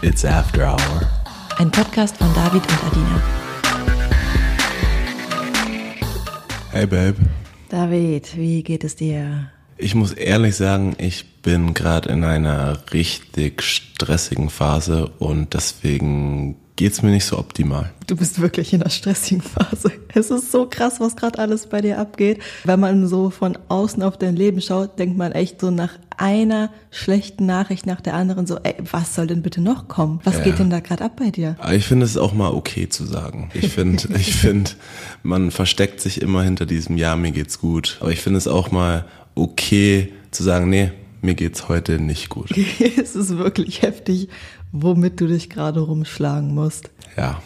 It's After Hour. Ein Podcast von David und Adina. Hey Babe. David, wie geht es dir? Ich muss ehrlich sagen, ich bin gerade in einer richtig stressigen Phase und deswegen geht's mir nicht so optimal. Du bist wirklich in einer stressigen Phase. Es ist so krass, was gerade alles bei dir abgeht. Wenn man so von außen auf dein Leben schaut, denkt man echt so nach einer schlechten Nachricht nach der anderen so, ey, was soll denn bitte noch kommen? Was geht denn da gerade ab bei dir? Aber ich finde es auch mal okay zu sagen. Ich finde, man versteckt sich immer hinter diesem, ja, mir geht's gut. Aber ich finde es auch mal okay zu sagen, nee, mir geht's heute nicht gut. Es ist wirklich heftig, womit du dich gerade rumschlagen musst. Ja.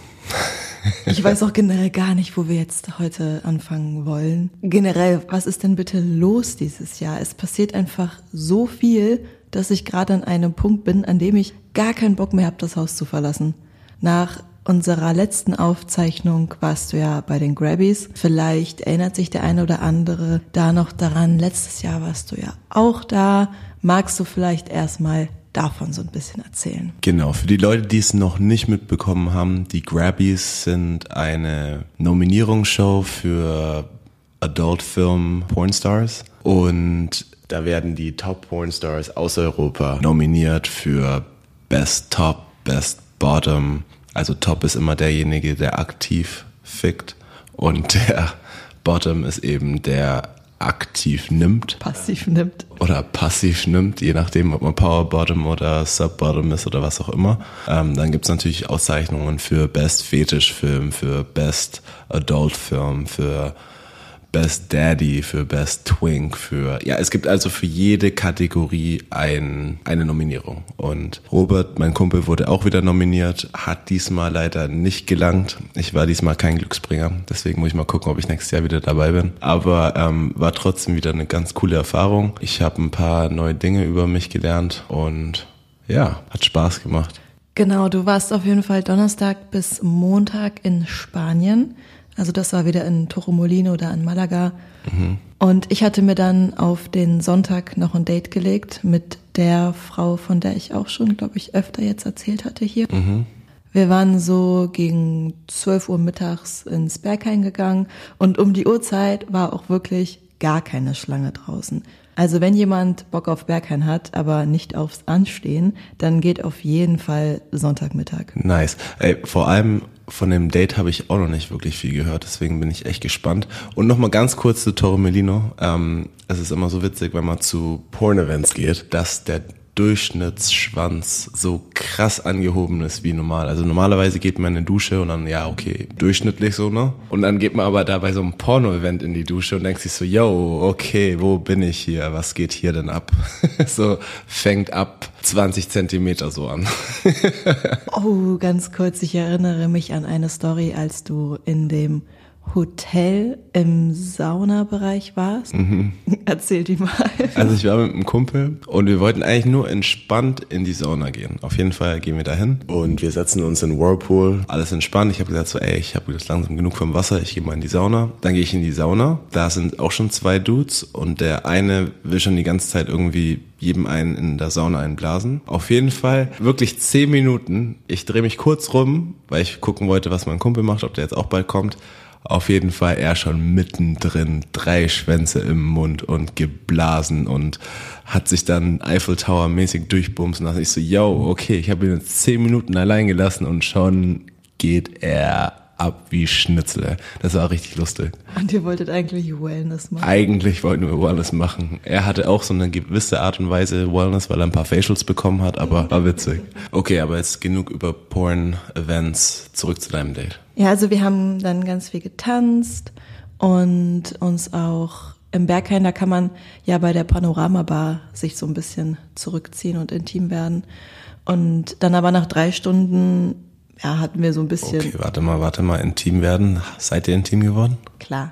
Ich weiß auch generell gar nicht, wo wir jetzt heute anfangen wollen. Generell, was ist denn bitte los dieses Jahr? Es passiert einfach so viel, dass ich gerade an einem Punkt bin, an dem ich gar keinen Bock mehr habe, das Haus zu verlassen. Nach unserer letzten Aufzeichnung warst du ja bei den Grabbys. Vielleicht erinnert sich der eine oder andere da noch daran. Letztes Jahr warst du ja auch da. Magst du vielleicht erstmal davon so ein bisschen erzählen? Genau, für die Leute, die es noch nicht mitbekommen haben, die Grabbys sind eine Nominierungsshow für Adult Film Pornstars und da werden die Top Pornstars aus Europa nominiert für Best Top, Best Bottom. Also Top ist immer derjenige, der aktiv fickt und der Bottom ist eben der aktiv nimmt. Passiv nimmt. Oder passiv nimmt, je nachdem, ob man Power Bottom oder Sub Bottom ist oder was auch immer. Dann gibt's natürlich Auszeichnungen für Best Fetischfilm, für Best Adult Film, für Best Daddy, für Best Twink, es gibt also für jede Kategorie eine Nominierung. Und Robert, mein Kumpel, wurde auch wieder nominiert, hat diesmal leider nicht gelangt. Ich war diesmal kein Glücksbringer, deswegen muss ich mal gucken, ob ich nächstes Jahr wieder dabei bin. Aber war trotzdem wieder eine ganz coole Erfahrung. Ich habe ein paar neue Dinge über mich gelernt und ja, hat Spaß gemacht. Genau, du warst auf jeden Fall Donnerstag bis Montag in Spanien. Also das war wieder in Torremolino oder in Malaga. Mhm. Und ich hatte mir dann auf den Sonntag noch ein Date gelegt mit der Frau, von der ich auch schon, glaube ich, öfter jetzt erzählt hatte hier. Mhm. Wir waren so gegen 12 Uhr mittags ins Berghain gegangen und um die Uhrzeit war auch wirklich gar keine Schlange draußen. Also wenn jemand Bock auf Berghain hat, aber nicht aufs Anstehen, dann geht auf jeden Fall Sonntagmittag. Nice. Ey, vor allem von dem Date habe ich auch noch nicht wirklich viel gehört, deswegen bin ich echt gespannt. Und nochmal ganz kurz zu Torremolino. Es ist immer so witzig, wenn man zu Porn-Events geht, dass der Durchschnittsschwanz so krass angehoben ist wie normal. Also normalerweise geht man in die Dusche und dann, ja okay, durchschnittlich so, ne? Und dann geht man aber da bei so einem Porno-Event in die Dusche und denkt sich so, yo, okay, wo bin ich hier? Was geht hier denn ab? So fängt ab 20 Zentimeter so an. Oh, ganz kurz, ich erinnere mich an eine Story, als du in dem Hotel im Saunabereich warst. Mhm. Erzähl die mal. Also ich war mit einem Kumpel und wir wollten eigentlich nur entspannt in die Sauna gehen. Auf jeden Fall gehen wir dahin und wir setzen uns in den Whirlpool, alles entspannt. Ich habe gesagt so, ich habe jetzt langsam genug vom Wasser, ich gehe mal in die Sauna. Dann gehe ich in die Sauna, da sind auch schon 2 Dudes und der eine will schon die ganze Zeit irgendwie jedem einen in der Sauna einblasen. Auf jeden Fall wirklich 10 Minuten. Ich drehe mich kurz rum, weil ich gucken wollte, was mein Kumpel macht, ob der jetzt auch bald kommt. Auf jeden Fall er schon mittendrin, 3 Schwänze im Mund und geblasen und hat sich dann Eiffel Tower mäßig durchbumsen lassen. Ich so, yo, okay, ich habe ihn jetzt 10 Minuten allein gelassen und schon geht er ab wie Schnitzel. Das war richtig lustig. Und ihr wolltet eigentlich Wellness machen? Eigentlich wollten wir Wellness machen. Er hatte auch so eine gewisse Art und Weise Wellness, weil er ein paar Facials bekommen hat, aber war witzig. Okay, aber jetzt genug über Porn-Events. Zurück zu deinem Date. Ja, also wir haben dann ganz viel getanzt und uns auch im Berghain, da kann man ja bei der Panorama-Bar sich so ein bisschen zurückziehen und intim werden. Und dann aber nach 3 Stunden hatten wir so ein bisschen... Okay, warte mal, intim werden. Seid ihr intim geworden? Klar,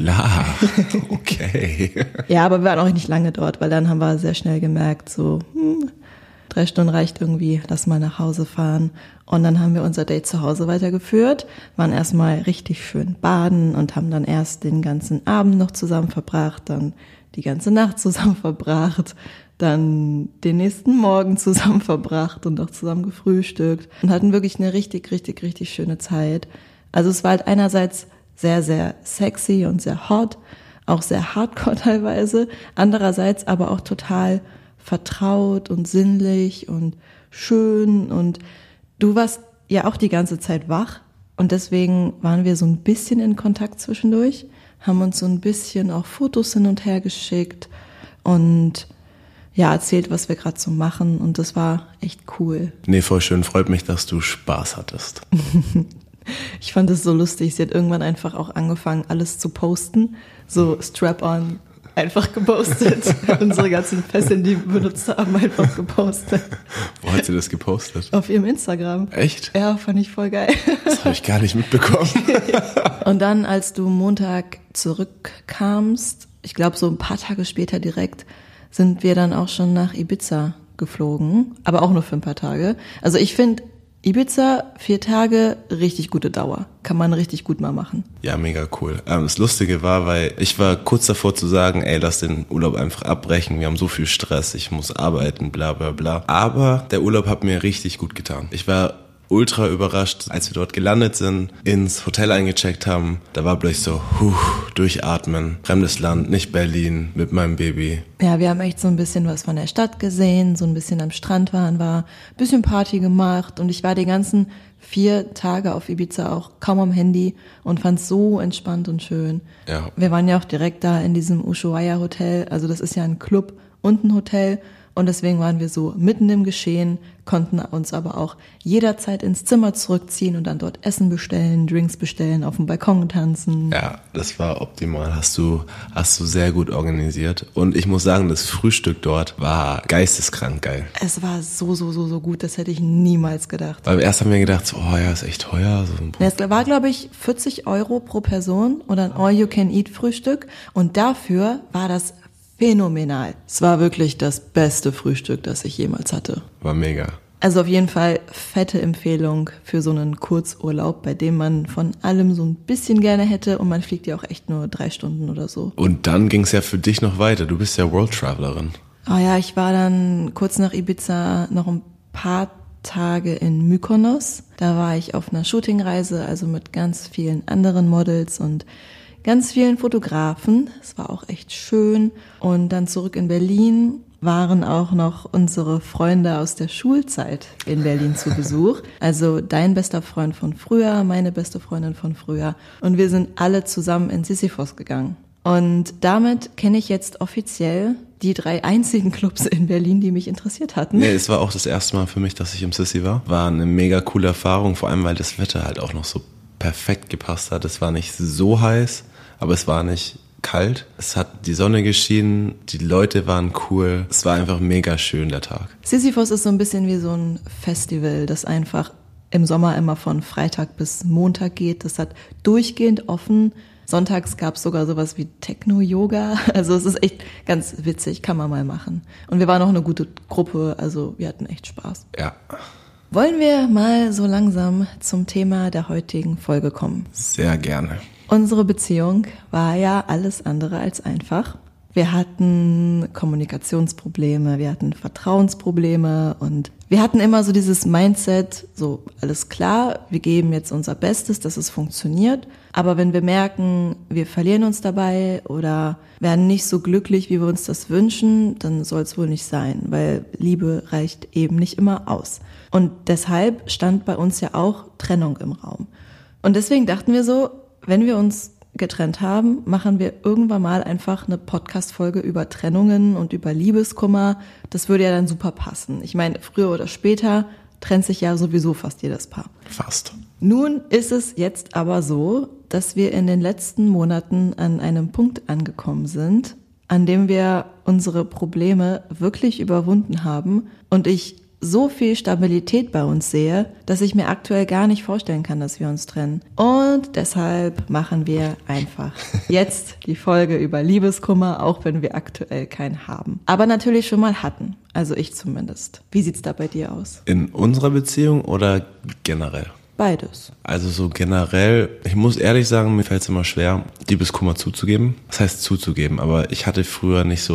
okay. Ja, aber wir waren auch nicht lange dort, weil dann haben wir sehr schnell gemerkt, so 3 Stunden reicht irgendwie, lass mal nach Hause fahren. Und dann haben wir unser Date zu Hause weitergeführt, waren erstmal richtig schön baden und haben dann erst den ganzen Abend noch zusammen verbracht, dann die ganze Nacht zusammen verbracht. dann den nächsten Morgen zusammen verbracht und auch zusammen gefrühstückt und hatten wirklich eine richtig, richtig, richtig schöne Zeit. Also es war halt einerseits sehr, sehr sexy und sehr hot, auch sehr hardcore teilweise, andererseits aber auch total vertraut und sinnlich und schön und du warst ja auch die ganze Zeit wach und deswegen waren wir so ein bisschen in Kontakt zwischendurch, haben uns so ein bisschen auch Fotos hin und her geschickt und ja, erzählt, was wir gerade so machen und das war echt cool. Nee, voll schön, freut mich, dass du Spaß hattest. Ich fand es so lustig, sie hat irgendwann einfach auch angefangen, alles zu posten, so Strap-on einfach gepostet. Unsere ganzen Fesseln, die wir benutzt haben, einfach gepostet. Wo hat sie das gepostet? Auf ihrem Instagram. Echt? Ja, fand ich voll geil. Das habe ich gar nicht mitbekommen. Und dann, als du Montag zurückkamst, ich glaube so ein paar Tage später direkt, sind wir dann auch schon nach Ibiza geflogen, aber auch nur für ein paar Tage. Also ich finde Ibiza, 4 Tage, richtig gute Dauer. Kann man richtig gut mal machen. Ja, mega cool. Das Lustige war, weil ich war kurz davor zu sagen, ey, lass den Urlaub einfach abbrechen, wir haben so viel Stress, ich muss arbeiten, bla bla bla. Aber der Urlaub hat mir richtig gut getan. Ich war ultra überrascht, als wir dort gelandet sind, ins Hotel eingecheckt haben. Da war plötzlich so, durchatmen, fremdes Land, nicht Berlin, mit meinem Baby. Ja, wir haben echt so ein bisschen was von der Stadt gesehen, so ein bisschen am Strand waren wir, ein bisschen Party gemacht und ich war die ganzen 4 Tage auf Ibiza auch kaum am Handy und fand es so entspannt und schön. Ja. Wir waren ja auch direkt da in diesem Ushuaia Hotel, also das ist ja ein Club und ein Hotel. Und deswegen waren wir so mitten im Geschehen, konnten uns aber auch jederzeit ins Zimmer zurückziehen und dann dort Essen bestellen, Drinks bestellen, auf dem Balkon tanzen. Ja, das war optimal. Hast du sehr gut organisiert. Und ich muss sagen, das Frühstück dort war geisteskrank geil. Es war so gut, das hätte ich niemals gedacht. Weil erst haben wir gedacht, so, oh ja, ist echt teuer. So ein Es war, glaube ich, 40 € pro Person oder ein All-You-Can-Eat-Frühstück. Und dafür war das phänomenal. Es war wirklich das beste Frühstück, das ich jemals hatte. War mega. Also auf jeden Fall fette Empfehlung für so einen Kurzurlaub, bei dem man von allem so ein bisschen gerne hätte und man fliegt ja auch echt nur 3 Stunden oder so. Und dann ging es ja für dich noch weiter. Du bist ja World Travelerin. Ah ja, ich war dann kurz nach Ibiza noch ein paar Tage in Mykonos. Da war ich auf einer Shootingreise, also mit ganz vielen anderen Models und ganz vielen Fotografen. Es war auch echt schön. Und dann zurück in Berlin waren auch noch unsere Freunde aus der Schulzeit in Berlin zu Besuch. Also dein bester Freund von früher, meine beste Freundin von früher. Und wir sind alle zusammen in Sisyphos gegangen. Und damit kenne ich jetzt offiziell die 3 einzigen Clubs in Berlin, die mich interessiert hatten. Nee, es war auch das erste Mal für mich, dass ich im Sissy war. War eine mega coole Erfahrung, vor allem weil das Wetter halt auch noch so perfekt gepasst hat. Es war nicht so heiß, aber es war nicht kalt. Es hat die Sonne geschienen, die Leute waren cool. Es war einfach mega schön, der Tag. Sisyphos ist so ein bisschen wie so ein Festival, das einfach im Sommer immer von Freitag bis Montag geht. Das hat durchgehend offen. Sonntags gab es sogar sowas wie Techno-Yoga. Also es ist echt ganz witzig, kann man mal machen. Und wir waren auch eine gute Gruppe, also wir hatten echt Spaß. Ja. Wollen wir mal so langsam zum Thema der heutigen Folge kommen? Sehr gerne. Unsere Beziehung war ja alles andere als einfach. Wir hatten Kommunikationsprobleme, wir hatten Vertrauensprobleme und wir hatten immer so dieses Mindset, so alles klar, wir geben jetzt unser Bestes, dass es funktioniert. Aber wenn wir merken, wir verlieren uns dabei oder werden nicht so glücklich, wie wir uns das wünschen, dann soll es wohl nicht sein, weil Liebe reicht eben nicht immer aus. Und deshalb stand bei uns ja auch Trennung im Raum. Und deswegen dachten wir so, wenn wir uns getrennt haben, machen wir irgendwann mal einfach eine Podcast-Folge über Trennungen und über Liebeskummer. Das würde ja dann super passen. Ich meine, früher oder später trennt sich ja sowieso fast jedes Paar. Fast. Nun ist es jetzt aber so, dass wir in den letzten Monaten an einem Punkt angekommen sind, an dem wir unsere Probleme wirklich überwunden haben und ich so viel Stabilität bei uns sehe, dass ich mir aktuell gar nicht vorstellen kann, dass wir uns trennen. Und deshalb machen wir einfach jetzt die Folge über Liebeskummer, auch wenn wir aktuell keinen haben. Aber natürlich schon mal hatten, also ich zumindest. Wie sieht's da bei dir aus? In unserer Beziehung oder generell? Beides. Also so generell, ich muss ehrlich sagen, mir fällt es immer schwer, Liebeskummer zuzugeben. Das heißt zuzugeben, aber ich hatte früher nicht so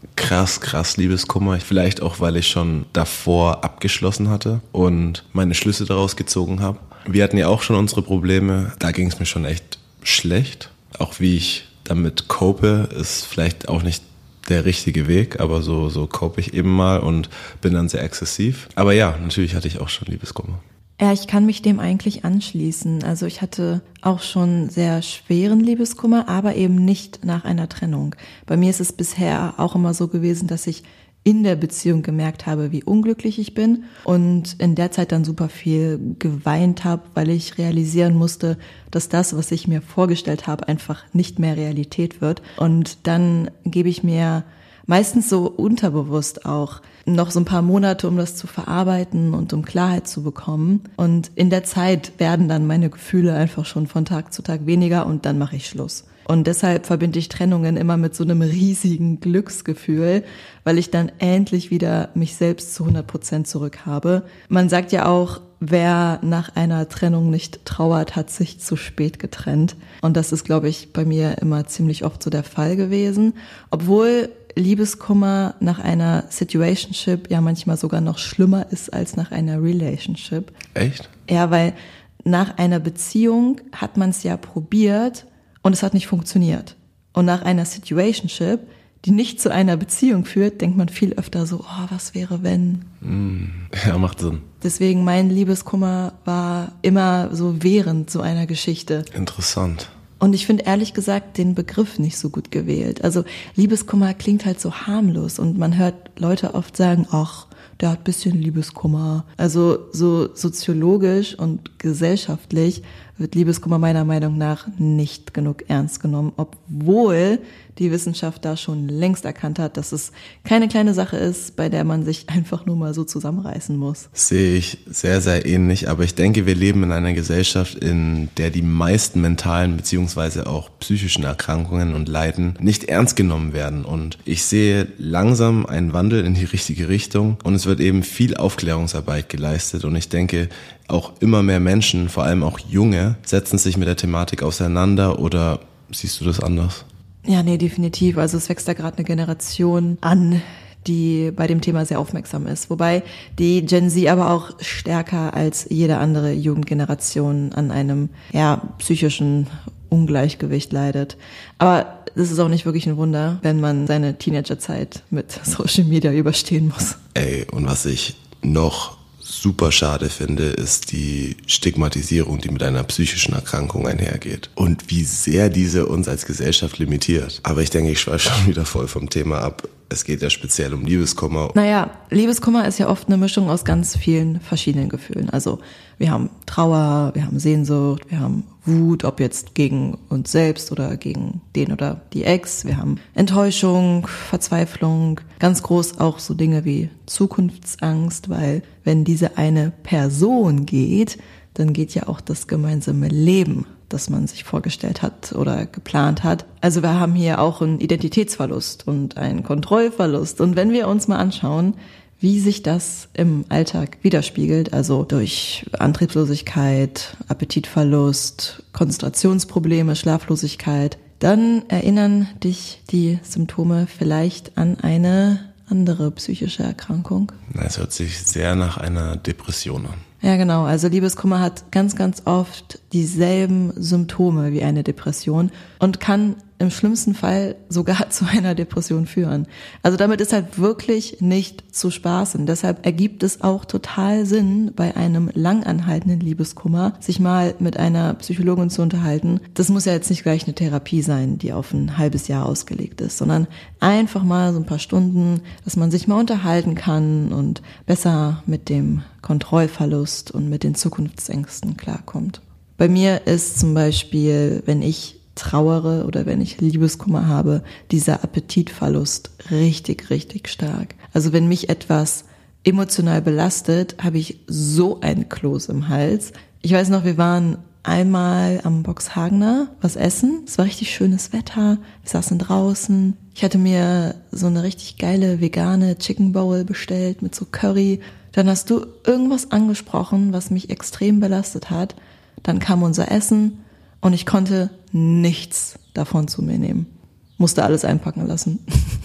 krass Liebeskummer. Vielleicht auch, weil ich schon davor abgeschlossen hatte und meine Schlüsse daraus gezogen habe. Wir hatten ja auch schon unsere Probleme. Da ging es mir schon echt schlecht. Auch wie ich damit cope, ist vielleicht auch nicht der richtige Weg, aber so cope ich eben mal und bin dann sehr exzessiv. Aber ja, natürlich hatte ich auch schon Liebeskummer. Ja, ich kann mich dem eigentlich anschließen. Also ich hatte auch schon sehr schweren Liebeskummer, aber eben nicht nach einer Trennung. Bei mir ist es bisher auch immer so gewesen, dass ich in der Beziehung gemerkt habe, wie unglücklich ich bin und in der Zeit dann super viel geweint habe, weil ich realisieren musste, dass das, was ich mir vorgestellt habe, einfach nicht mehr Realität wird. Und dann gebe ich mir meistens so unterbewusst auch noch so ein paar Monate, um das zu verarbeiten und um Klarheit zu bekommen. Und in der Zeit werden dann meine Gefühle einfach schon von Tag zu Tag weniger und dann mache ich Schluss. Und deshalb verbinde ich Trennungen immer mit so einem riesigen Glücksgefühl, weil ich dann endlich wieder mich selbst zu 100% zurück habe. Man sagt ja auch, wer nach einer Trennung nicht trauert, hat sich zu spät getrennt. Und das ist, glaube ich, bei mir immer ziemlich oft so der Fall gewesen. Obwohl Liebeskummer nach einer Situationship ja manchmal sogar noch schlimmer ist als nach einer Relationship. Echt? Ja, weil nach einer Beziehung hat man es ja probiert und es hat nicht funktioniert. Und nach einer Situationship, die nicht zu einer Beziehung führt, denkt man viel öfter so, oh, was wäre wenn? Ja, macht Sinn. Deswegen mein Liebeskummer war immer so während so einer Geschichte. Interessant. Und ich finde ehrlich gesagt den Begriff nicht so gut gewählt. Also Liebeskummer klingt halt so harmlos und man hört Leute oft sagen, ach, der hat ein bisschen Liebeskummer. Also so soziologisch und gesellschaftlich wird Liebeskummer meiner Meinung nach nicht genug ernst genommen, obwohl die Wissenschaft da schon längst erkannt hat, dass es keine kleine Sache ist, bei der man sich einfach nur mal so zusammenreißen muss. Sehe ich sehr, sehr ähnlich, aber ich denke, wir leben in einer Gesellschaft, in der die meisten mentalen beziehungsweise auch psychischen Erkrankungen und Leiden nicht ernst genommen werden. Und ich sehe langsam einen Wandel in die richtige Richtung und es wird eben viel Aufklärungsarbeit geleistet und ich denke, auch immer mehr Menschen, vor allem auch Junge, setzen sich mit der Thematik auseinander oder siehst du das anders? Ja, nee, definitiv. Also es wächst da gerade eine Generation an, die bei dem Thema sehr aufmerksam ist. Wobei die Gen Z aber auch stärker als jede andere Jugendgeneration an einem psychischen Ungleichgewicht leidet. Aber das ist auch nicht wirklich ein Wunder, wenn man seine Teenagerzeit mit Social Media überstehen muss. Und was ich noch super schade finde, ist die Stigmatisierung, die mit einer psychischen Erkrankung einhergeht und wie sehr diese uns als Gesellschaft limitiert. Aber ich denke, ich schweife schon wieder voll vom Thema ab. Es geht ja speziell um Liebeskummer. Naja, Liebeskummer ist ja oft eine Mischung aus ganz vielen verschiedenen Gefühlen. Also wir haben Trauer, wir haben Sehnsucht, wir haben Wut, ob jetzt gegen uns selbst oder gegen den oder die Ex. Wir haben Enttäuschung, Verzweiflung, ganz groß auch so Dinge wie Zukunftsangst, weil wenn diese eine Person geht, dann geht ja auch das gemeinsame Leben, das man sich vorgestellt hat oder geplant hat. Also wir haben hier auch einen Identitätsverlust und einen Kontrollverlust. Und wenn wir uns mal anschauen, wie sich das im Alltag widerspiegelt, also durch Antriebslosigkeit, Appetitverlust, Konzentrationsprobleme, Schlaflosigkeit, dann erinnern dich die Symptome vielleicht an eine andere psychische Erkrankung. Es hört sich sehr nach einer Depression an. Ja, genau. Also Liebeskummer hat ganz, ganz oft dieselben Symptome wie eine Depression und kann im schlimmsten Fall sogar zu einer Depression führen. Also damit ist halt wirklich nicht zu spaßen. Deshalb ergibt es auch total Sinn, bei einem langanhaltenden Liebeskummer sich mal mit einer Psychologin zu unterhalten. Das muss ja jetzt nicht gleich eine Therapie sein, die auf ein halbes Jahr ausgelegt ist, sondern einfach mal so ein paar Stunden, dass man sich mal unterhalten kann und besser mit dem Kontrollverlust und mit den Zukunftsängsten klarkommt. Bei mir ist zum Beispiel, wenn ich trauere oder wenn ich Liebeskummer habe, dieser Appetitverlust richtig, richtig stark. Also wenn mich etwas emotional belastet, habe ich so ein Kloß im Hals. Ich weiß noch, wir waren einmal am Boxhagener was essen. Es war richtig schönes Wetter. Wir saßen draußen. Ich hatte mir so eine richtig geile vegane Chicken Bowl bestellt mit so Curry. Dann hast du irgendwas angesprochen, was mich extrem belastet hat. Dann kam unser Essen und ich konnte nichts davon zu mir nehmen. Musste alles einpacken lassen.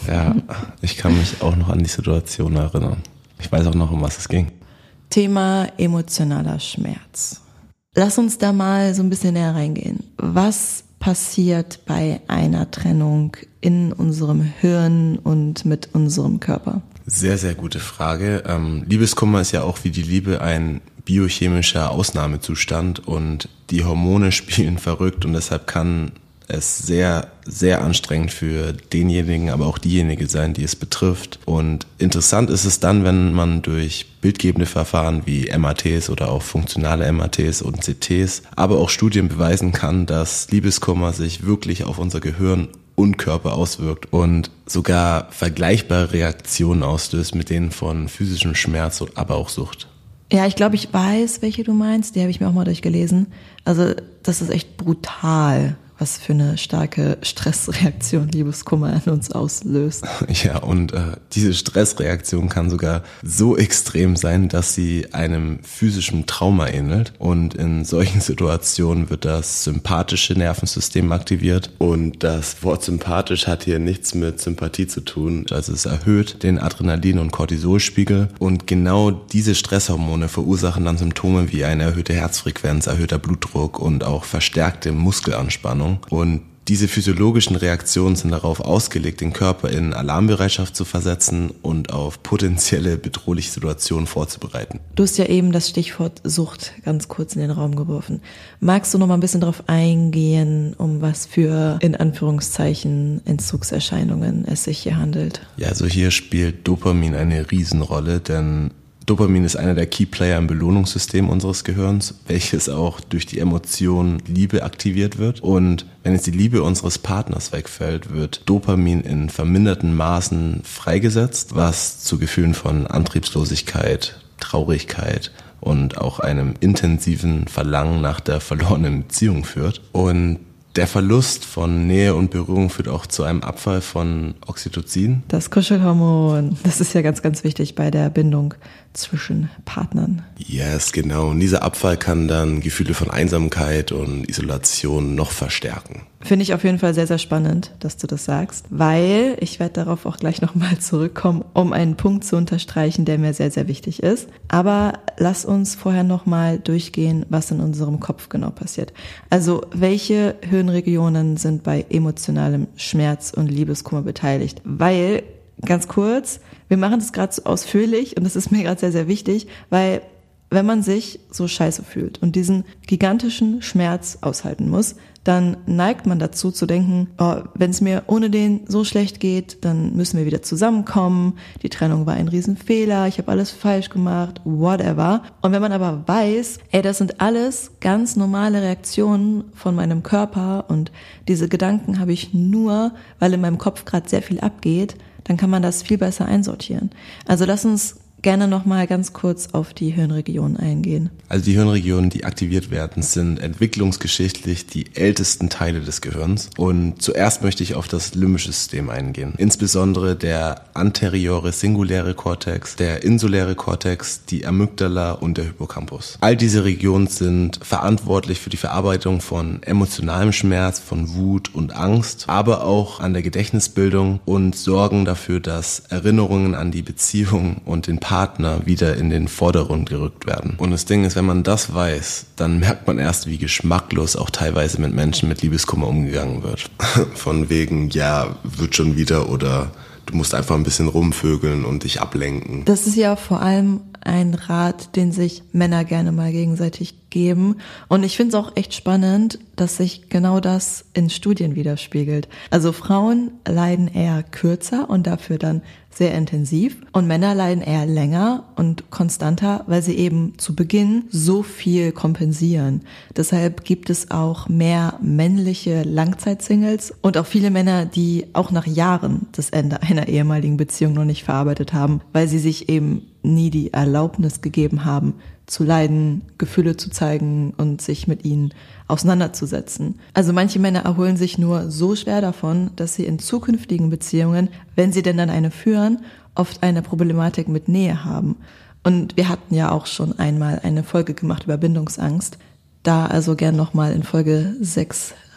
Ja, ich kann mich auch noch an die Situation erinnern. Ich weiß auch noch, um was es ging. Thema emotionaler Schmerz. Lass uns da mal so ein bisschen näher reingehen. Was passiert bei einer Trennung in unserem Hirn und mit unserem Körper? Sehr, sehr gute Frage. Liebeskummer ist ja auch wie die Liebe ein biochemischer Ausnahmezustand und die Hormone spielen verrückt und deshalb kann es sehr, sehr anstrengend für denjenigen, aber auch diejenige sein, die es betrifft. Und interessant ist es dann, wenn man durch bildgebende Verfahren wie MRTs oder auch funktionale MRTs und CTs, aber auch Studien beweisen kann, dass Liebeskummer sich wirklich auf unser Gehirn und Körper auswirkt und sogar vergleichbare Reaktionen auslöst mit denen von physischem Schmerz, aber auch Sucht. Ja, ich glaube, ich weiß, welche du meinst. Die habe ich mir auch mal durchgelesen. Also das ist echt brutal, was für eine starke Stressreaktion Liebeskummer in uns auslöst. Ja, und diese Stressreaktion kann sogar so extrem sein, dass sie einem physischen Trauma ähnelt. Und in solchen Situationen wird das sympathische Nervensystem aktiviert. Und das Wort sympathisch hat hier nichts mit Sympathie zu tun. Also es erhöht den Adrenalin- und Cortisolspiegel. Und genau diese Stresshormone verursachen dann Symptome wie eine erhöhte Herzfrequenz, erhöhter Blutdruck und auch verstärkte Muskelanspannung. Und diese physiologischen Reaktionen sind darauf ausgelegt, den Körper in Alarmbereitschaft zu versetzen und auf potenzielle bedrohliche Situationen vorzubereiten. Du hast ja eben das Stichwort Sucht ganz kurz in den Raum geworfen. Magst du noch mal ein bisschen darauf eingehen, um was für, in Anführungszeichen, Entzugserscheinungen es sich hier handelt? Ja, also hier spielt Dopamin eine Riesenrolle, denn Dopamin ist einer der Keyplayer im Belohnungssystem unseres Gehirns, welches auch durch die Emotion Liebe aktiviert wird. Und wenn jetzt die Liebe unseres Partners wegfällt, wird Dopamin in verminderten Maßen freigesetzt, was zu Gefühlen von Antriebslosigkeit, Traurigkeit und auch einem intensiven Verlangen nach der verlorenen Beziehung führt. Und der Verlust von Nähe und Berührung führt auch zu einem Abfall von Oxytocin. Das Kuschelhormon, das ist ja ganz, ganz wichtig bei der Bindung zwischen Partnern. Yes, genau. Und dieser Abfall kann dann Gefühle von Einsamkeit und Isolation noch verstärken. Finde ich auf jeden Fall sehr, sehr spannend, dass du das sagst, weil ich werde darauf auch gleich nochmal zurückkommen, um einen Punkt zu unterstreichen, der mir sehr, sehr wichtig ist. Aber lass uns vorher nochmal durchgehen, was in unserem Kopf genau passiert. Also welche Hirnregionen sind bei emotionalem Schmerz und Liebeskummer beteiligt? Weil, ganz kurz, wir machen das gerade so ausführlich und das ist mir gerade sehr, sehr wichtig, weil wenn man sich so scheiße fühlt und diesen gigantischen Schmerz aushalten muss, dann neigt man dazu zu denken, oh, wenn es mir ohne den so schlecht geht, dann müssen wir wieder zusammenkommen, die Trennung war ein Riesenfehler, ich habe alles falsch gemacht, whatever. Und wenn man aber weiß, das sind alles ganz normale Reaktionen von meinem Körper und diese Gedanken habe ich nur, weil in meinem Kopf gerade sehr viel abgeht, dann kann man das viel besser einsortieren. Also lass uns gerne nochmal ganz kurz auf die Hirnregionen eingehen. Also die Hirnregionen, die aktiviert werden, sind entwicklungsgeschichtlich die ältesten Teile des Gehirns. Und zuerst möchte ich auf das limbische System eingehen. Insbesondere der anteriore singuläre Kortex, der insuläre Kortex, die Amygdala und der Hippocampus. All diese Regionen sind verantwortlich für die Verarbeitung von emotionalem Schmerz, von Wut und Angst, aber auch an der Gedächtnisbildung und sorgen dafür, dass Erinnerungen an die Beziehung und den Partner wieder in den Vordergrund gerückt werden. Und das Ding ist, wenn man das weiß, dann merkt man erst, wie geschmacklos auch teilweise mit Menschen mit Liebeskummer umgegangen wird. Von wegen, ja, wird schon wieder oder du musst einfach ein bisschen rumvögeln und dich ablenken. Das ist ja vor allem ein Rat, den sich Männer gerne mal gegenseitig geben. Und ich finde es auch echt spannend, dass sich genau das in Studien widerspiegelt. Also Frauen leiden eher kürzer und dafür dann sehr intensiv und Männer leiden eher länger und konstanter, weil sie eben zu Beginn so viel kompensieren. Deshalb gibt es auch mehr männliche Langzeitsingles und auch viele Männer, die auch nach Jahren das Ende einer ehemaligen Beziehung noch nicht verarbeitet haben, weil sie sich eben nie die Erlaubnis gegeben haben, zu leiden, Gefühle zu zeigen und sich mit ihnen auseinanderzusetzen. Also manche Männer erholen sich nur so schwer davon, dass sie in zukünftigen Beziehungen, wenn sie denn dann eine führen, oft eine Problematik mit Nähe haben. Und wir hatten ja auch schon einmal eine Folge gemacht über Bindungsangst. Da also gern nochmal in Folge 6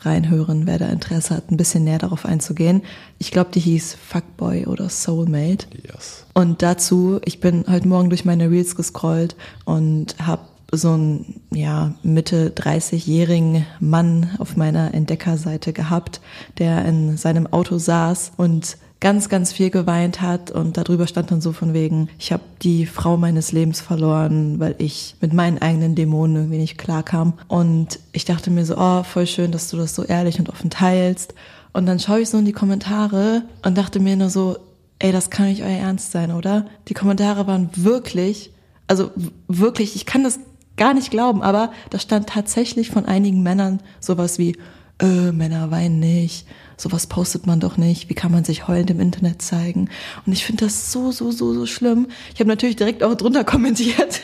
reinhören, wer da Interesse hat, ein bisschen näher darauf einzugehen. Ich glaube, die hieß Fuckboy oder Soulmate. Yes. Und dazu, ich bin heute Morgen durch meine Reels gescrollt und habe so einen Mitte 30-jährigen Mann auf meiner Entdeckerseite gehabt, der in seinem Auto saß und ganz, ganz viel geweint hat und darüber stand dann so von wegen, ich habe die Frau meines Lebens verloren, weil ich mit meinen eigenen Dämonen irgendwie nicht klarkam. Und ich dachte mir so, oh, voll schön, dass du das so ehrlich und offen teilst. Und dann schaue ich so in die Kommentare und dachte mir nur so, ey, das kann nicht euer Ernst sein, oder? Die Kommentare waren wirklich, ich kann das gar nicht glauben, aber da stand tatsächlich von einigen Männern sowas wie, Männer weinen nicht, sowas postet man doch nicht, wie kann man sich heulend im Internet zeigen? Und ich finde das so schlimm. Ich habe natürlich direkt auch drunter kommentiert,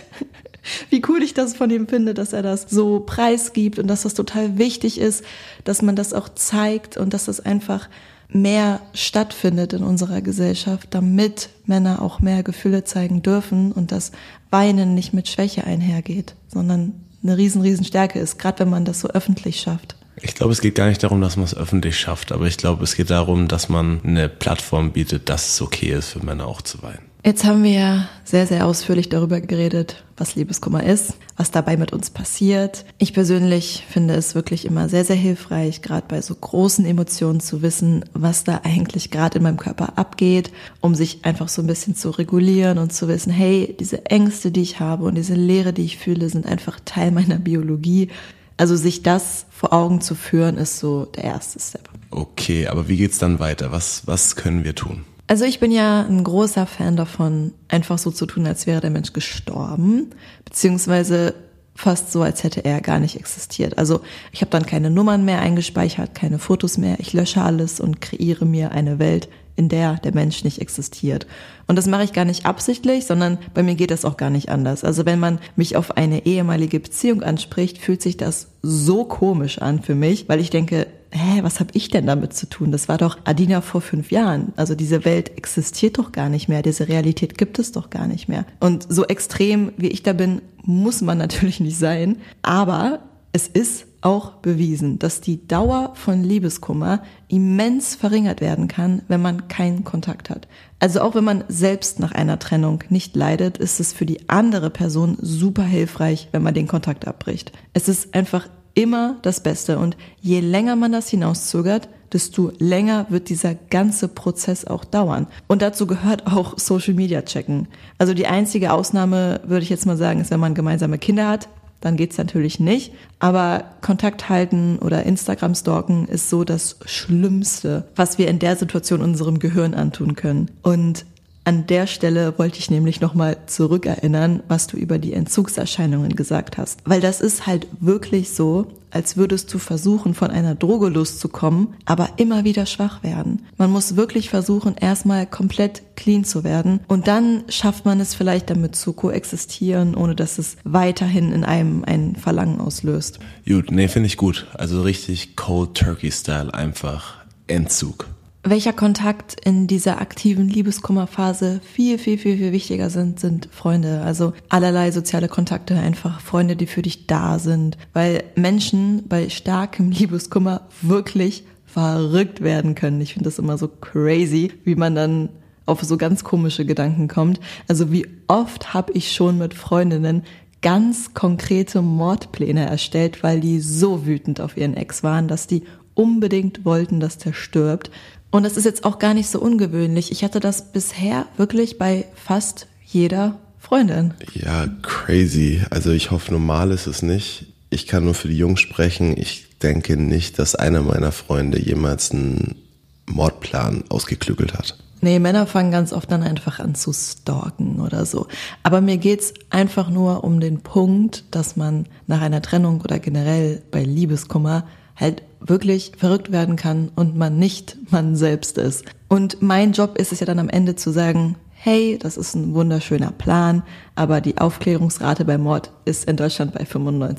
wie cool ich das von ihm finde, dass er das so preisgibt und dass das total wichtig ist, dass man das auch zeigt und dass das einfach mehr stattfindet in unserer Gesellschaft, damit Männer auch mehr Gefühle zeigen dürfen und dass Weinen nicht mit Schwäche einhergeht, sondern eine riesen Stärke ist, gerade wenn man das so öffentlich schafft. Ich glaube, es geht gar nicht darum, dass man es öffentlich schafft, aber ich glaube, es geht darum, dass man eine Plattform bietet, dass es okay ist, für Männer auch zu weinen. Jetzt haben wir ja sehr ausführlich darüber geredet, was Liebeskummer ist, was dabei mit uns passiert. Ich persönlich finde es wirklich immer sehr hilfreich, gerade bei so großen Emotionen zu wissen, was da eigentlich gerade in meinem Körper abgeht, um sich einfach so ein bisschen zu regulieren und zu wissen, hey, diese Ängste, die ich habe und diese Leere, die ich fühle, sind einfach Teil meiner Biologie. Also sich das vor Augen zu führen, ist so der erste Step. Okay, aber wie geht's dann weiter? Was können wir tun? Also ich bin ja ein großer Fan davon, einfach so zu tun, als wäre der Mensch gestorben, beziehungsweise fast so, als hätte er gar nicht existiert. Also ich habe dann keine Nummern mehr eingespeichert, keine Fotos mehr. Ich lösche alles und kreiere mir eine Welt, in der der Mensch nicht existiert. Und das mache ich gar nicht absichtlich, sondern bei mir geht das auch gar nicht anders. Also wenn man mich auf eine ehemalige Beziehung anspricht, fühlt sich das so komisch an für mich, weil ich denke, was habe ich denn damit zu tun? Das war doch Adina vor 5 Jahren. Also diese Welt existiert doch gar nicht mehr. Diese Realität gibt es doch gar nicht mehr. Und so extrem, wie ich da bin, muss man natürlich nicht sein. Aber es ist auch bewiesen, dass die Dauer von Liebeskummer immens verringert werden kann, wenn man keinen Kontakt hat. Also auch wenn man selbst nach einer Trennung nicht leidet, ist es für die andere Person super hilfreich, wenn man den Kontakt abbricht. Es ist einfach immer das Beste und je länger man das hinauszögert, desto länger wird dieser ganze Prozess auch dauern. Und dazu gehört auch Social Media checken. Also die einzige Ausnahme, würde ich jetzt mal sagen, ist, wenn man gemeinsame Kinder hat. Dann geht's natürlich nicht. Aber Kontakt halten oder Instagram stalken ist so das Schlimmste, was wir in der Situation unserem Gehirn antun können. Und an der Stelle wollte ich nämlich nochmal zurückerinnern, was du über die Entzugserscheinungen gesagt hast. Weil das ist halt wirklich so, als würdest du versuchen, von einer Droge loszukommen, aber immer wieder schwach werden. Man muss wirklich versuchen, erstmal komplett clean zu werden und dann schafft man es vielleicht damit zu koexistieren, ohne dass es weiterhin in einem ein Verlangen auslöst. Gut, nee, finde ich gut. Also richtig Cold Turkey Style, einfach Entzug. Welcher Kontakt in dieser aktiven Liebeskummerphase viel wichtiger sind Freunde. Also allerlei soziale Kontakte, einfach Freunde, die für dich da sind. Weil Menschen bei starkem Liebeskummer wirklich verrückt werden können. Ich finde das immer so crazy, wie man dann auf so ganz komische Gedanken kommt. Also wie oft habe ich schon mit Freundinnen ganz konkrete Mordpläne erstellt, weil die so wütend auf ihren Ex waren, dass die unbedingt wollten, dass der stirbt. Und das ist jetzt auch gar nicht so ungewöhnlich. Ich hatte das bisher wirklich bei fast jeder Freundin. Ja, crazy. Also ich hoffe, normal ist es nicht. Ich kann nur für die Jungs sprechen. Ich denke nicht, dass einer meiner Freunde jemals einen Mordplan ausgeklügelt hat. Nee, Männer fangen ganz oft dann einfach an zu stalken oder so. Aber mir geht's einfach nur um den Punkt, dass man nach einer Trennung oder generell bei Liebeskummer halt wirklich verrückt werden kann und man nicht man selbst ist. Und mein Job ist es ja dann am Ende zu sagen, hey, das ist ein wunderschöner Plan, aber die Aufklärungsrate bei Mord ist in Deutschland bei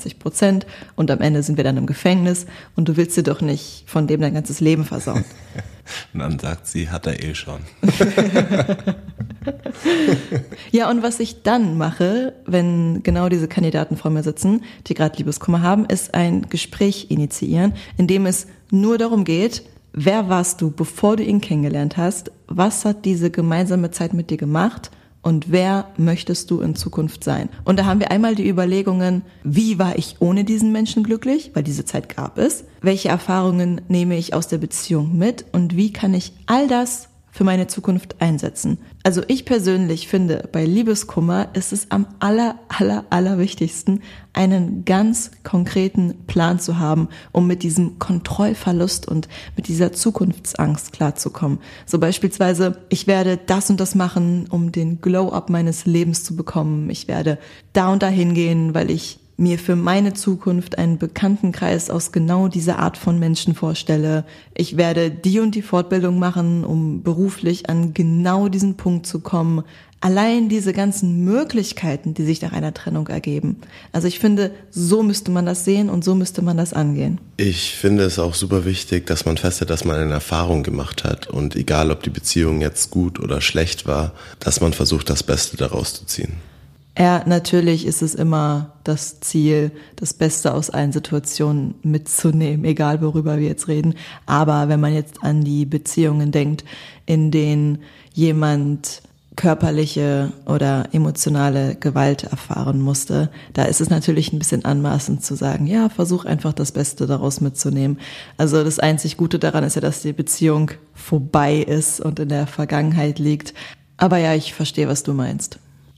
95% und am Ende sind wir dann im Gefängnis und du willst dir doch nicht von dem dein ganzes Leben versauen. Und dann sagt sie, hat er eh schon. Ja, und was ich dann mache, wenn genau diese Kandidaten vor mir sitzen, die gerade Liebeskummer haben, ist ein Gespräch initiieren, in dem es nur darum geht, wer warst du, bevor du ihn kennengelernt hast, was hat diese gemeinsame Zeit mit dir gemacht und wer möchtest du in Zukunft sein? Und da haben wir einmal die Überlegungen, wie war ich ohne diesen Menschen glücklich, weil diese Zeit gab es, welche Erfahrungen nehme ich aus der Beziehung mit und wie kann ich all das für meine Zukunft einsetzen. Also ich persönlich finde, bei Liebeskummer ist es am allerwichtigsten, einen ganz konkreten Plan zu haben, um mit diesem Kontrollverlust und mit dieser Zukunftsangst klarzukommen. So beispielsweise, ich werde das und das machen, um den Glow-up meines Lebens zu bekommen. Ich werde da und da hingehen, weil ich mir für meine Zukunft einen Bekanntenkreis aus genau dieser Art von Menschen vorstelle. Ich werde die und die Fortbildung machen, um beruflich an genau diesen Punkt zu kommen. Allein diese ganzen Möglichkeiten, die sich nach einer Trennung ergeben. Also ich finde, so müsste man das sehen und so müsste man das angehen. Ich finde es auch super wichtig, dass man festhält, dass man eine Erfahrung gemacht hat und egal, ob die Beziehung jetzt gut oder schlecht war, dass man versucht, das Beste daraus zu ziehen. Ja, natürlich ist es immer das Ziel, das Beste aus allen Situationen mitzunehmen, egal worüber wir jetzt reden. Aber wenn man jetzt an die Beziehungen denkt, in denen jemand körperliche oder emotionale Gewalt erfahren musste, da ist es natürlich ein bisschen anmaßend zu sagen, ja, versuch einfach das Beste daraus mitzunehmen. Also das einzig Gute daran ist ja, dass die Beziehung vorbei ist und in der Vergangenheit liegt. Aber ja, ich verstehe, was du meinst.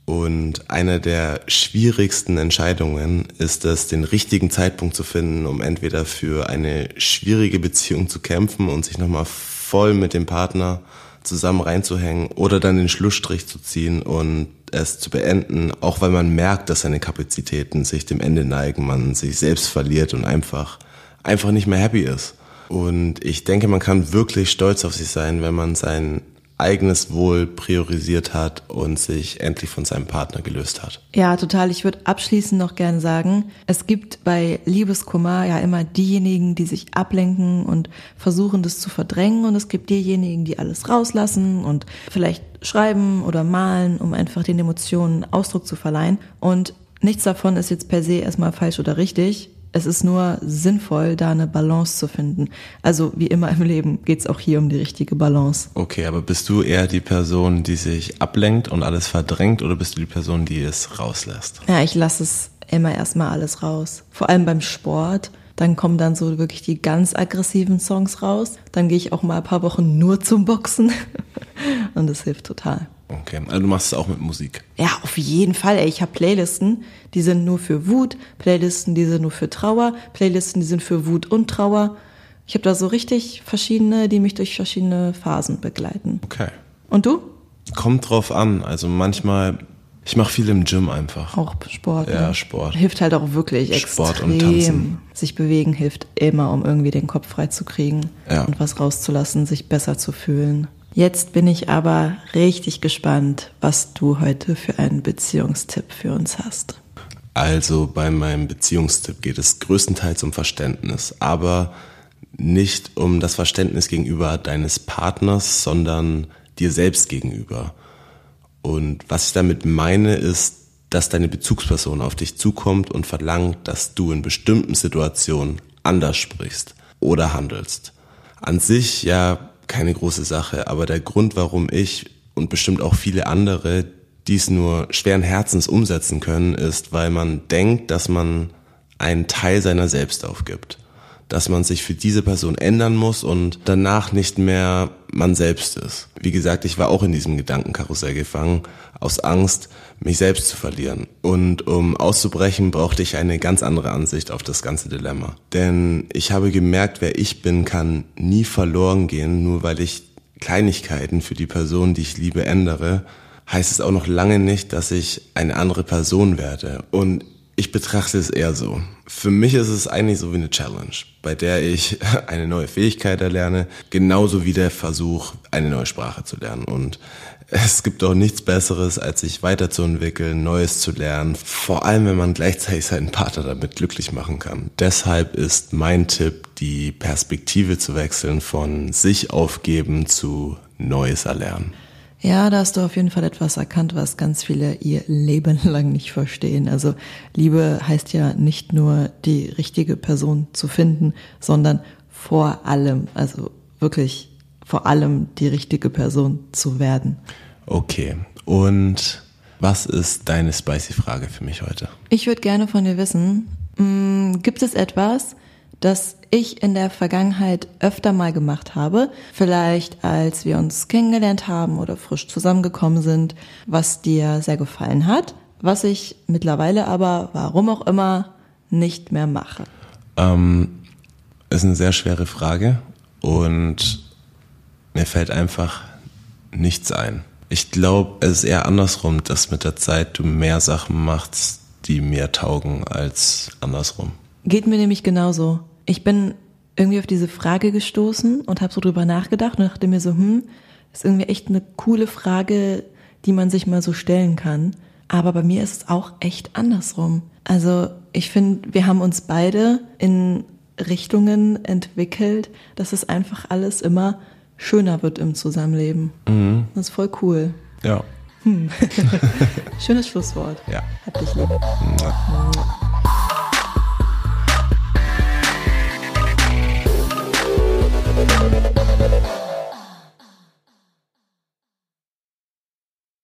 Und eine der schwierigsten Entscheidungen ist es, den richtigen Zeitpunkt zu finden, um entweder für eine schwierige Beziehung zu kämpfen und sich nochmal voll mit dem Partner zusammen reinzuhängen oder dann den Schlussstrich zu ziehen und es zu beenden, auch weil man merkt, dass seine Kapazitäten sich dem Ende neigen, man sich selbst verliert und einfach nicht mehr happy ist. Und ich denke, man kann wirklich stolz auf sich sein, wenn man sein eigenes Wohl priorisiert hat und sich endlich von seinem Partner gelöst hat. Ja, total. Ich würde abschließend noch gern sagen, es gibt bei Liebeskummer ja immer diejenigen, die sich ablenken und versuchen, das zu verdrängen, und es gibt diejenigen, die alles rauslassen und vielleicht schreiben oder malen, um einfach den Emotionen Ausdruck zu verleihen. Und nichts davon ist jetzt per se erstmal falsch oder richtig. Es ist nur sinnvoll, da eine Balance zu finden. Also wie immer im Leben geht es auch hier um die richtige Balance. Okay, aber bist du eher die Person, die sich ablenkt und alles verdrängt, oder bist du die Person, die es rauslässt? Ja, ich lasse es immer erstmal alles raus. Vor allem beim Sport. Dann kommen dann so wirklich die ganz aggressiven Songs raus. Dann gehe ich auch mal ein paar Wochen nur zum Boxen. Und das hilft total. Okay, also du machst es auch mit Musik? Ja, auf jeden Fall. Ey, ich habe Playlisten, die sind nur für Wut, Playlisten, die sind nur für Trauer, Playlisten, die sind für Wut und Trauer. Ich habe da so richtig verschiedene, die mich durch verschiedene Phasen begleiten. Okay. Und du? Kommt drauf an. Also manchmal, ich mache viel im Gym einfach. Auch Sport. Ja, ne? Sport. Hilft halt auch wirklich Sport extrem. und Tanzen. Sich bewegen hilft immer, um irgendwie den Kopf frei zu kriegen und was rauszulassen, sich besser zu fühlen. Jetzt bin ich aber richtig gespannt, was du heute für einen Beziehungstipp für uns hast. Also bei meinem Beziehungstipp geht es größtenteils um Verständnis, aber nicht um das Verständnis gegenüber deines Partners, sondern dir selbst gegenüber. Und was ich damit meine, ist, dass deine Bezugsperson auf dich zukommt und verlangt, dass du in bestimmten Situationen anders sprichst oder handelst. An sich ja keine große Sache, aber der Grund, warum ich und bestimmt auch viele andere dies nur schweren Herzens umsetzen können, ist, weil man denkt, dass man einen Teil seiner selbst aufgibt. Dass man sich für diese Person ändern muss und danach nicht mehr man selbst ist. Wie gesagt, ich war auch in diesem Gedankenkarussell gefangen, aus Angst, mich selbst zu verlieren. Und um auszubrechen, brauchte ich eine ganz andere Ansicht auf das ganze Dilemma. Denn ich habe gemerkt, wer ich bin, kann nie verloren gehen, nur weil ich Kleinigkeiten für die Person, die ich liebe, ändere, heißt es auch noch lange nicht, dass ich eine andere Person werde. Und ich betrachte es eher so. Für mich ist es eigentlich so wie eine Challenge, bei der ich eine neue Fähigkeit erlerne, genauso wie der Versuch, eine neue Sprache zu lernen. Und es gibt auch nichts Besseres, als sich weiterzuentwickeln, Neues zu lernen, vor allem wenn man gleichzeitig seinen Partner damit glücklich machen kann. Deshalb ist mein Tipp, die Perspektive zu wechseln von sich aufgeben zu Neues erlernen. Ja, da hast du auf jeden Fall etwas erkannt, was ganz viele ihr Leben lang nicht verstehen. Also Liebe heißt ja nicht nur die richtige Person zu finden, sondern vor allem, also wirklich vor allem die richtige Person zu werden. Okay, und was ist deine Spicy-Frage für mich heute? Ich würde gerne von dir wissen, gibt es etwas, das ich in der Vergangenheit öfter mal gemacht habe, vielleicht als wir uns kennengelernt haben oder frisch zusammengekommen sind, was dir sehr gefallen hat, was ich mittlerweile aber, warum auch immer, nicht mehr mache? Ist eine sehr schwere Frage und mir fällt einfach nichts ein. Ich glaube, es ist eher andersrum, dass mit der Zeit du mehr Sachen machst, die mir taugen, als andersrum. Geht mir nämlich genauso. Ich bin irgendwie auf diese Frage gestoßen und habe so drüber nachgedacht und dachte mir so, ist irgendwie echt eine coole Frage, die man sich mal so stellen kann. Aber bei mir ist es auch echt andersrum. Also ich finde, wir haben uns beide in Richtungen entwickelt, dass es einfach alles immer schöner wird im Zusammenleben. Mhm. Das ist voll cool. Ja. Schönes Schlusswort. Ja. Hab dich lieb. Ja.